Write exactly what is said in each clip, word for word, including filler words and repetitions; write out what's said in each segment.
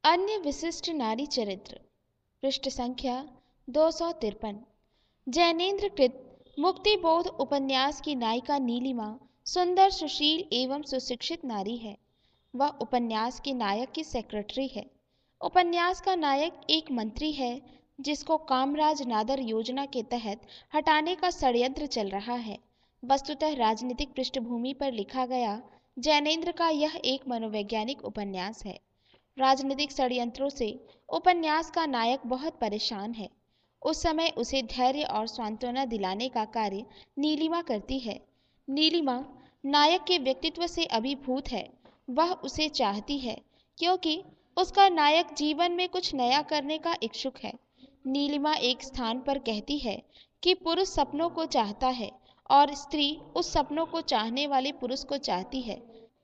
अन्य विशिष्ट नारी चरित्र, पृष्ठ संख्या दो सौ तिरपन। जैनेन्द्र कृत मुक्तिबोध उपन्यास की नायिका नीलिमा सुंदर, सुशील एवं सुशिक्षित नारी है। वह उपन्यास के नायक की सेक्रेटरी है। उपन्यास का नायक एक मंत्री है जिसको कामराज नादर योजना के तहत हटाने का षड्यंत्र चल रहा है। वस्तुतः राजनीतिक पृष्ठभूमि पर लिखा गया जैनेन्द्र का यह एक मनोवैज्ञानिक उपन्यास है। राजनीतिक षड्यंत्रों से उपन्यास का नायक बहुत परेशान है। उस समय उसे धैर्य और सांत्वना दिलाने का कार्य नीलिमा करती है। नीलिमा नायक के व्यक्तित्व से अभिभूत है। वह उसे चाहती है क्योंकि उसका नायक जीवन में कुछ नया करने का इच्छुक है। नीलिमा एक स्थान पर कहती है कि पुरुष सपनों को चाहता है और स्त्री उस सपनों को चाहने वाले पुरुष को चाहती है।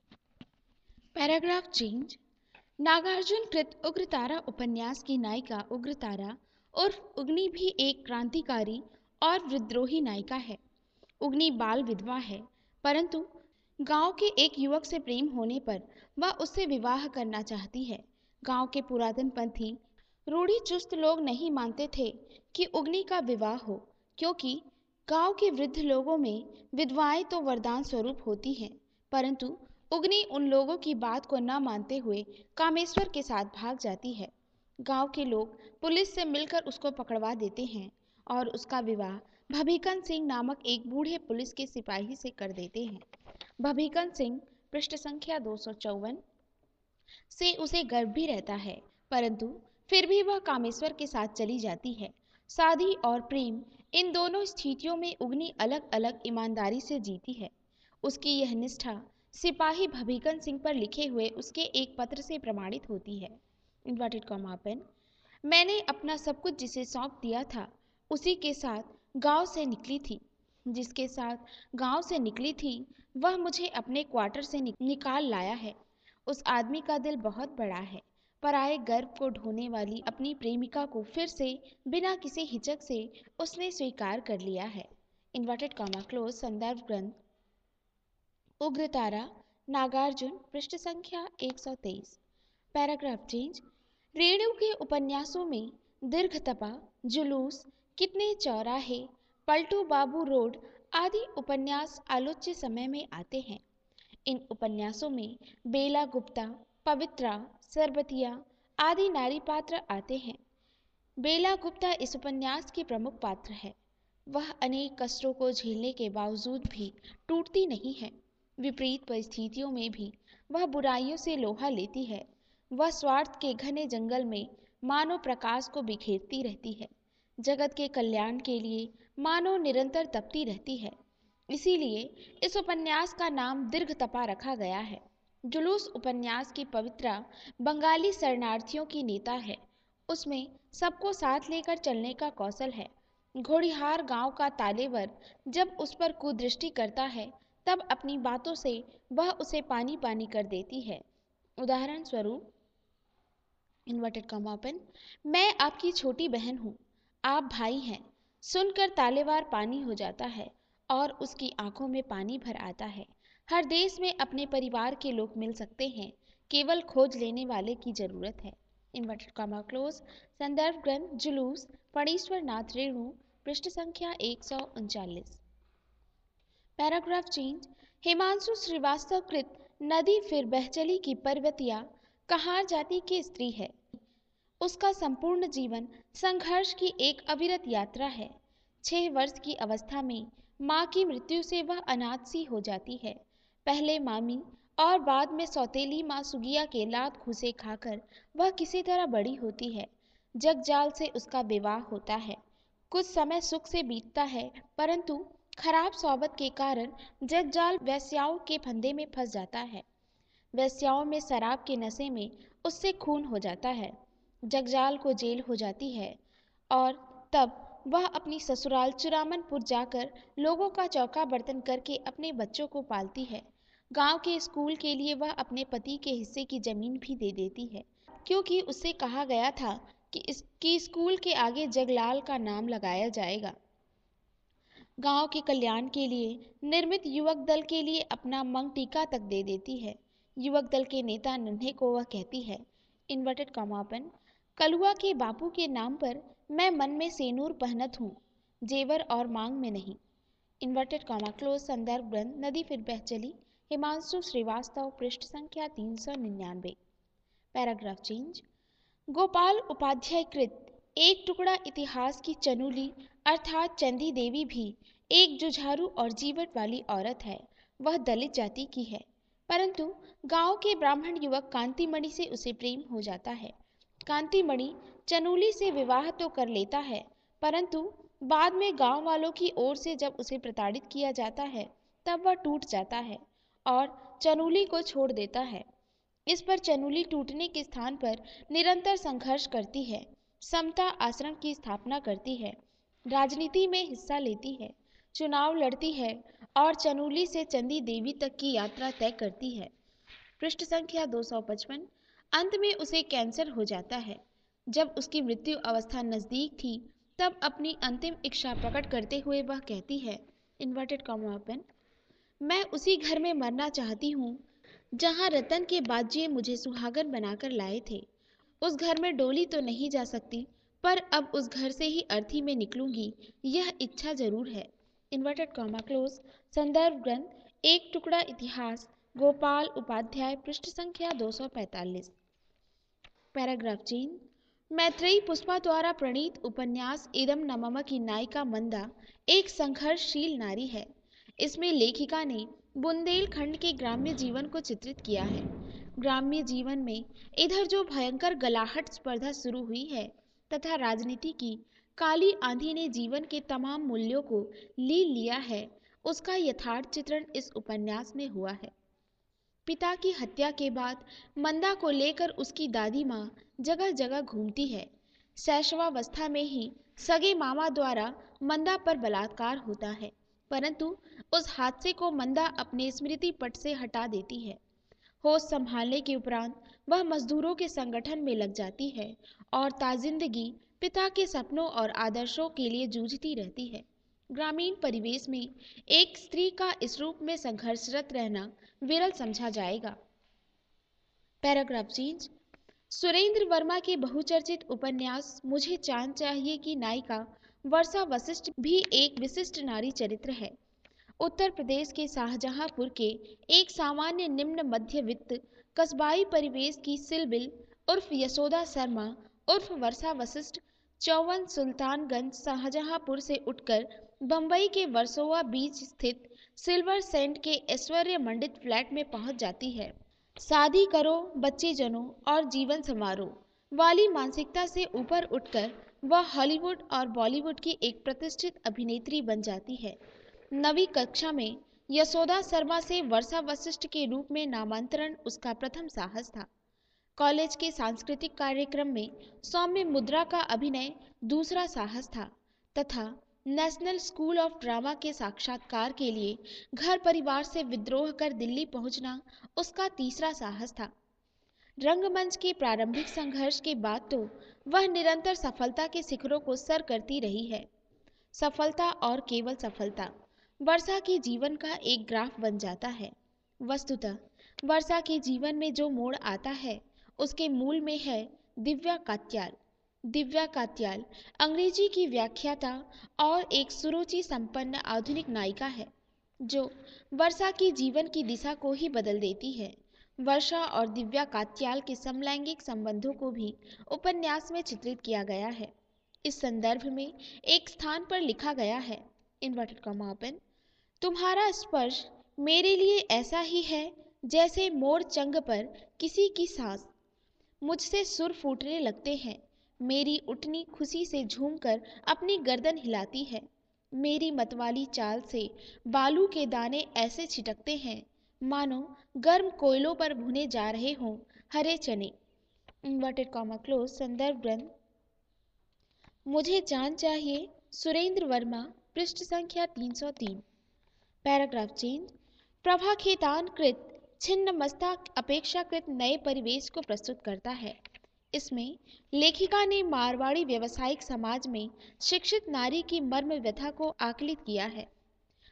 Paragraph change. नागार्जुन कृत उग्रतारा उपन्यास की नायिका उग्रतारा उर्फ उग्नि भी एक क्रांतिकारी और विद्रोही नायिका है। उग्नि बाल विधवा है, परंतु गांव के एक युवक से प्रेम होने पर वह उससे विवाह करना चाहती है। गांव के पुरातन पंथी रूढ़ी चुस्त लोग नहीं मानते थे कि उग्नि का विवाह हो, क्योंकि गांव के वृद्ध लोगों में विधवाएं तो वरदान स्वरूप होती हैं। परंतु उग्नि उन लोगों की बात को न मानते हुए कामेश्वर के साथ भाग जाती है। गांव के लोग पुलिस से मिलकर उसको पकड़वा देते हैं और उसका विवाह भभीकन सिंह नामक एक बूढ़े पुलिस के सिपाही से कर देते हैं। भभीकन सिंह, पृष्ठ संख्या दो सौ चौवन, से उसे गर्व भी रहता है, परंतु फिर भी वह कामेश्वर के साथ चली जाती है। शादी और प्रेम, इन दोनों स्थितियों में उग्नि अलग अलग ईमानदारी से जीती है। उसकी यह निष्ठा सिपाही भभीकन सिंह पर लिखे हुए उसके एक पत्र से प्रमाणित होती है। Inverted comma open. मैंने अपना सब कुछ जिसे सौंप दिया था उसी के साथ गांव से निकली थी। जिसके साथ गांव से निकली थी वह मुझे अपने क्वार्टर से निकाल लाया है। उस आदमी का दिल बहुत बड़ा है। पराये गर्व को ढोने वाली अपनी प्रेमिका को फिर से बिना किसी हिचक से उसने स्वीकार कर लिया है। Inverted comma close. संदर्भ ग्रंथ उग्रतारा, नागार्जुन, पृष्ठ संख्या एक सौ तेईस। Paragraph change. रेणु के उपन्यासों में दीर्घतपा, जुलूस, कितने चौराहे, पलटू बाबू रोड आदि उपन्यास आलोच्य समय में आते हैं। इन उपन्यासों में बेला गुप्ता, पवित्रा, सरबतिया आदि नारी पात्र आते हैं। बेला गुप्ता इस उपन्यास की प्रमुख पात्र है। वह अनेक कष्टों को झेलने के बावजूद भी टूटती नहीं है। विपरीत परिस्थितियों में भी वह बुराइयों से लोहा लेती है। वह स्वार्थ के घने जंगल में मानव प्रकाश को बिखेरती रहती है। जगत के कल्याण के लिए मानव निरंतर तपती रहती है। इसीलिए इस उपन्यास का नाम दीर्घतपा रखा गया है। जुलूस उपन्यास की पवित्रा बंगाली शरणार्थियों की नेता है। उसमें सबको साथ लेकर चलने का कौशल है। घोड़िहार गांव का तालेवर जब उस पर कुदृष्टि करता है तब अपनी बातों से वह उसे पानी पानी कर देती है। उदाहरण स्वरूप, इन्वर्टेड कॉमा ओपन, मैं आपकी छोटी बहन हूँ, आप भाई हैं, सुनकर तालेवार पानी हो जाता है और उसकी आंखों में पानी भर आता है। हर देश में अपने परिवार के लोग मिल सकते हैं, केवल खोज लेने वाले की जरूरत है। Inverted comma close. संदर्भ ग्रंथ जुलूस, फणीश्वर नाथ रेणु, पृष्ठ संख्या एक सौ उनचालीस। Paragraph change. हिमांशु श्रीवास्तव कृत नदी फिर बहचली की पर्वतिया कहार जाति की स्त्री है। उसका संपूर्ण जीवन संघर्ष की एक अविरत यात्रा है। छह वर्ष की अवस्था में माँ की मृत्यु से वह अनाथ सी हो जाती है। पहले मामी और बाद में सौतेली माँ सुगिया के लात घूसे खाकर वह किसी तरह बड़ी होती है। जगजाल से उसका विवाह होता है। कुछ समय सुख से बीतता है, परंतु खराब सौबत के कारण जगजाल वेश्याओं के फंदे में फंस जाता है। वेश्याओं में शराब के नशे में उससे खून हो जाता है। जगजाल को जेल हो जाती है और तब वह अपनी ससुराल चुरामनपुर जाकर लोगों का चौका बर्तन करके अपने बच्चों को पालती है। गांव के स्कूल के लिए वह अपने पति के हिस्से की जमीन भी दे देती है, क्योंकि उससे कहा गया था कि इसकी स्कूल के आगे जगलाल का नाम लगाया जाएगा। गांव के कल्याण के लिए निर्मित युवक दल के लिए अपना मंग टीका तक दे देती है। युवक दल के नेता नन्हे को वह कहती है इन्वर्टेड कॉमा ओपन, कलुआ के बापू के नाम पर मैं मन में सेनूर पहनत हूँ, जेवर और मांग में नहीं। Inverted comma close. संदर्भ ग्रंथ नदी फिर बह चली, हिमांशु श्रीवास्तव, पृष्ठ संख्या तीन सौ निन्यानवे। Paragraph change. गोपाल उपाध्याय कृत एक टुकड़ा इतिहास की चनुली अर्थात चंदी देवी भी एक जुझारू और जीवट वाली औरत है। वह दलित जाति की है, परंतु गांव के ब्राह्मण युवक कांतिमणि से उसे प्रेम हो जाता है। कांतिमणि चनुली से विवाह तो कर लेता है, परंतु बाद में गांव वालों की ओर से जब उसे प्रताड़ित किया जाता है तब वह टूट जाता है और चनुली को छोड़ देता है। इस पर चनुली टूटने के स्थान पर निरंतर संघर्ष करती है, समता आश्रम की स्थापना करती है, राजनीति में हिस्सा लेती है, चुनाव लड़ती है और चनुली से चंदी देवी तक की यात्रा तय करती है। पृष्ठ संख्या दो सौ पचपन। अंत में उसे कैंसर हो जाता है। जब उसकी मृत्यु अवस्था नजदीक थी तब अपनी अंतिम इच्छा प्रकट करते हुए वह कहती है, इन्वर्टेड कॉमा ओपन, मैं उसी घर में मरना चाहती हूँ जहाँ रतन के बाजिए मुझे सुहागन बनाकर लाए थे। उस घर में डोली तो नहीं जा सकती, पर अब उस घर से ही अर्थी में निकलूंगी, यह इच्छा जरूर है। Inverted comma close. संदर्भ ग्रंथ एक टुकड़ा इतिहास, गोपाल उपाध्याय, पृष्ठ संख्या दो सौ पैंतालीस। Paragraph change. मैत्रेयी पुष्पा द्वारा प्रणीत उपन्यास इदम न मम की नायिका मंदा एक संघर्षशील नारी है। इसमें लेखिका ने बुंदेलखंड के ग्राम्य जीवन को चित्रित किया है। ग्राम्य जीवन में इधर जो भयंकर गलाहट स्पर्धा शुरू हुई है तथा राजनीति की काली आंधी ने जीवन के तमाम मूल्यों को ली लिया है, उसका यथार्थ चित्रण इस उपन्यास में हुआ है। पिता की हत्या के बाद मंदा को लेकर उसकी दादी माँ जगह जगह घूमती है। शैशवावस्था में ही सगे मामा द्वारा मंदा पर बलात्कार होता है, परंतु उस हादसे को मंदा अपने स्मृति पट से हटा देती है। होश संभालने के उपरांत वह मजदूरों के संगठन में लग जाती है और ताजिंदगी पिता के सपनों और आदर्शों के लिए जूझती रहती है। ग्रामीण परिवेश में एक स्त्री का इस रूप में संघर्षरत रहना विरल समझा जाएगा। Paragraph change. सुरेंद्र वर्मा के बहुचर्चित उपन्यास मुझे चांद चाहिए की नायिका वर्षा वशिष्ठ भी एक विशिष्ट नारी चरित्र है। उत्तर प्रदेश के शाहजहांपुर के एक सामान्य निम्न मध्यवित्त कस्बाई परिवेश की सिलबिल उर्फ यशोदा शर्मा उर्फ वर्षा वशिष्ठ चौवन सुल्तानगंज शाहजहांपुर से उठकर बंबई के वर्सोवा बीच स्थित सिल्वर सेंट के ऐश्वर्य मंडित फ्लैट में पहुंच जाती है। शादी करो, बच्चे जनो और जीवन संवारो वाली मानसिकता से ऊपर उठकर वह हॉलीवुड और बॉलीवुड की एक प्रतिष्ठित अभिनेत्री बन जाती है। नवी कक्षा में यशोदा शर्मा से वर्षा वशिष्ठ के रूप में नामांतरण उसका प्रथम साहस था। कॉलेज के सांस्कृतिक कार्यक्रम में सौम्य मुद्रा का अभिनय दूसरा साहस था तथा नेशनल स्कूल ऑफ ड्रामा के साक्षात्कार के लिए घर परिवार से विद्रोह कर दिल्ली पहुंचना उसका तीसरा साहस था। रंगमंच के प्रारंभिक संघर्ष के बाद तो वह निरंतर सफलता के शिखरों को सर करती रही है। सफलता और केवल सफलता वर्षा के जीवन का एक ग्राफ बन जाता है। वस्तुतः वर्षा के जीवन में जो मोड़ आता है उसके मूल में है दिव्या कात्याल। दिव्या कात्याल अंग्रेजी की व्याख्याता और एक सुरुचि संपन्न आधुनिक नायिका है जो वर्षा की जीवन की दिशा को ही बदल देती है। वर्षा और दिव्या कात्याल के समलैंगिक संबंधों को भी उपन्यास में चित्रित किया गया है। इस संदर्भ में एक स्थान पर लिखा गया है, इन्वर्टेड कॉमा ओपन, तुम्हारा स्पर्श मेरे लिए ऐसा ही है जैसे मोर चंग पर किसी की सांस। मुझसे सुर फूटने लगते हैं, मेरी उठनी खुशी से झूमकर अपनी गर्दन हिलाती है। मेरी मतवाली चाल से बालू के दाने ऐसे छिटकते हैं मानो गर्म कोयलों पर भुने जा रहे हों हरे चने। Inverted comma close. संदर्भ ग्रंथ मुझे चांद चाहिए, सुरेंद्र वर्मा, पृष्ठ संख्या तीन सौ तीन। Paragraph change. प्रभा खेतान कृत छिन्न मस्ता अपेक्षाकृत नए परिवेश को प्रस्तुत करता है। इसमें लेखिका ने मारवाड़ी व्यवसायिक समाज में शिक्षित नारी की मर्म व्यथा को आकलित किया है।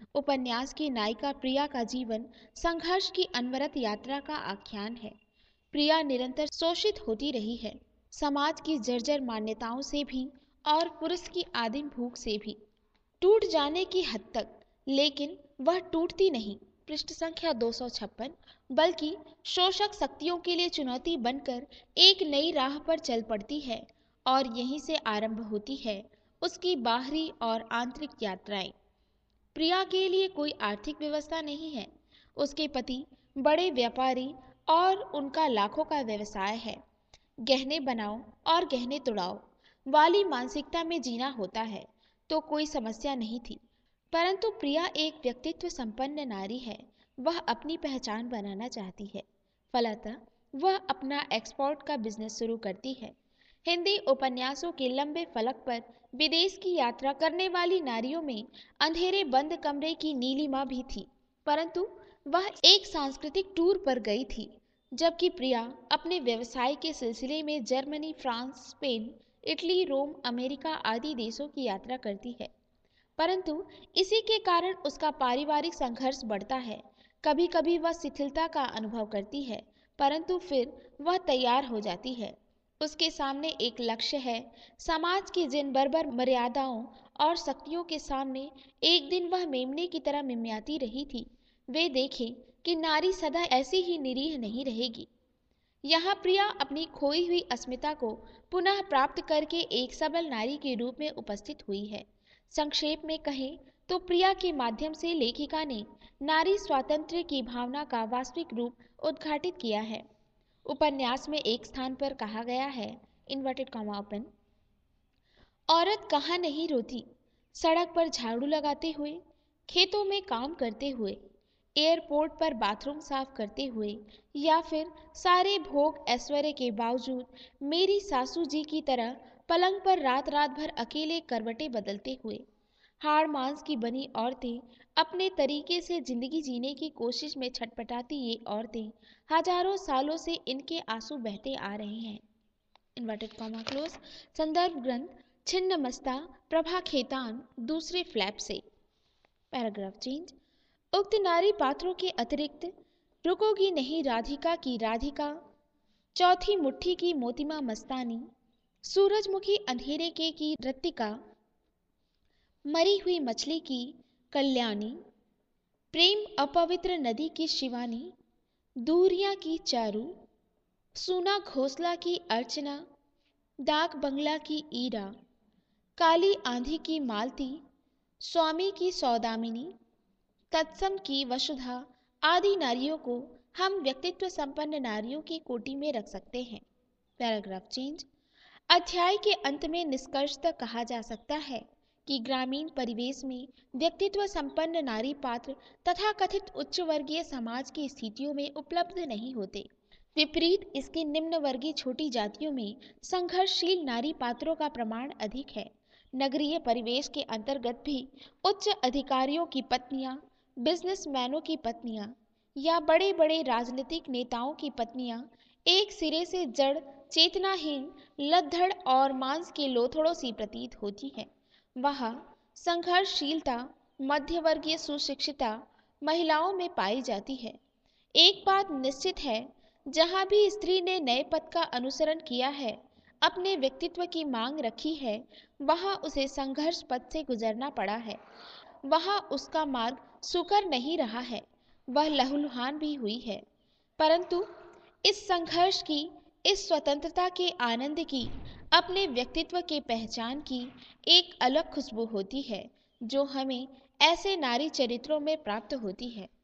उपन्यास की नायिका प्रिया का जीवन संघर्ष की अनवरत यात्रा का आख्यान है। प्रिया निरंतर शोषित होती रही है, समाज की जर्जर मान्यताओं से भी और पुरुष की आदिम भूख से भी, टूट जाने की हद तक। लेकिन वह टूटती नहीं, पृष्ठ संख्या दो सौ छप्पन, बल्कि शोषक शक्तियों के लिए चुनौती बनकर एक नई राह पर चल पड़ती है और यहीं से आरंभ होती है उसकी बाहरी और आंतरिक यात्राएं। प्रिया के लिए कोई आर्थिक व्यवस्था नहीं है। उसके पति बड़े व्यापारी और उनका लाखों का व्यवसाय है। गहने बनाओ और गहने तुड़ाओ वाली मानसिकता में जीना होता है तो कोई समस्या नहीं थी। परंतु प्रिया एक व्यक्तित्व संपन्न नारी है। वह अपनी पहचान बनाना चाहती है। फलतः वह अपना एक्सपोर्ट का बिजनेस शुरू करती है। हिंदी उपन्यासों के लंबे फलक पर विदेश की यात्रा करने वाली नारियों में अंधेरे बंद कमरे की नीलिमा भी थी। परंतु वह एक सांस्कृतिक टूर पर गई थी, जबकि प्रिया अपने व्यवसाय के सिलसिले में Germany, France, Spain, Italy, Rome, America आदि देशों की यात्रा करती है। परंतु इसी के कारण उसका पारिवारिक संघर्ष बढ़ता है। कभी कभी वह शिथिलता का अनुभव करती है, परंतु फिर वह तैयार हो जाती है। उसके सामने एक लक्ष्य है। समाज की जिन बर्बर मर्यादाओं और शक्तियों के सामने एक दिन वह मेमने की तरह मिमियाती रही थी, वे देखें कि नारी सदा ऐसी ही निरीह नहीं रहेगी। यहाँ प्रिया अपनी खोई हुई अस्मिता को पुनः प्राप्त करके एक सबल नारी के रूप में उपस्थित हुई है। संक्षेप में कहें तो प्रिया के माध्यम से लेखिका ने नारी स्वातंत्र्य की भावना का वास्तविक रूप उद्घाटित किया है। उपन्यास में एक स्थान पर कहा गया है, इन्वर्टेड कॉमा ओपन, औरत कहाँ नहीं रोती, सड़क पर झाड़ू लगाते हुए, खेतों में काम करते हुए, एयरपोर्ट पर बाथरूम साफ करते हुए, या फिर सारे भोग ऐश्वर्य के बावजूद मेरी सासू जी की तरह पलंग पर रात रात भर अकेले करवटें बदलते हुए। हाड़ मांस की बनी औरतें अपने तरीके से जिंदगी जीने की कोशिश में छटपटाती ये औरतें हजारों सालों से इनके आंसू बहते आ रहे हैं। Inverted comma close. संदर्भ ग्रंथ छिन्नमस्ता प्रभा खेतान, दूसरे फ्लैप से। Paragraph change. उक्त नारी पात्रों के अतिरिक्त रुकोगी नहीं राधिका की राधिका, चौथी मुट्ठी की मोतिमा मस्तानी, सूरजमुखी अंधेरे के की रत्तिका, मरी हुई मछली की कल्याणी, प्रेम अपवित्र नदी की शिवानी, दूरियां की चारू, सूना घोंसला की अर्चना, डाक बंगला की ईरा, काली आंधी की मालती, स्वामी की सौदामिनी, तत्सम की वसुधा आदि नारियों को हम व्यक्तित्व संपन्न नारियों की कोटि में रख सकते हैं। Paragraph change. अध्याय के अंत में निष्कर्षतः कहा जा सकता है कि ग्रामीण परिवेश में व्यक्तित्व संपन्न नारी पात्र तथा कथित उच्च वर्गीय समाज की स्थितियों में उपलब्ध नहीं होते। विपरीत इसके निम्न वर्गीय छोटी जातियों में संघर्षशील नारी पात्रों का प्रमाण अधिक है। नगरीय परिवेश के अंतर्गत भी उच्च अधिकारियों की पत्नियां, बिजनेसमैनों की पत्नियां या बड़े बड़े राजनीतिक नेताओं की पत्नियां एक सिरे से जड़, चेतनाहीन, लद्दड़ और मांस के लोथड़ों सी प्रतीत होती है। वहाँ संघर्षशीलता मध्यवर्गीय सुशिक्षिता महिलाओं में पाई जाती है। एक बात निश्चित है, जहाँ भी स्त्री ने नए पथ का अनुसरण किया है, अपने व्यक्तित्व की मांग रखी है, वहाँ उसे संघर्ष पथ से गुजरना पड़ा है। वहाँ उसका मार्ग सुकर नहीं रहा है, वह लहूलुहान भी हुई है। परंतु इस संघर्ष की, इस स्वतंत्रता के आनंद की, अपने व्यक्तित्व के पहचान की एक अलग खुशबू होती है, जो हमें ऐसे नारी चरित्रों में प्राप्त होती है।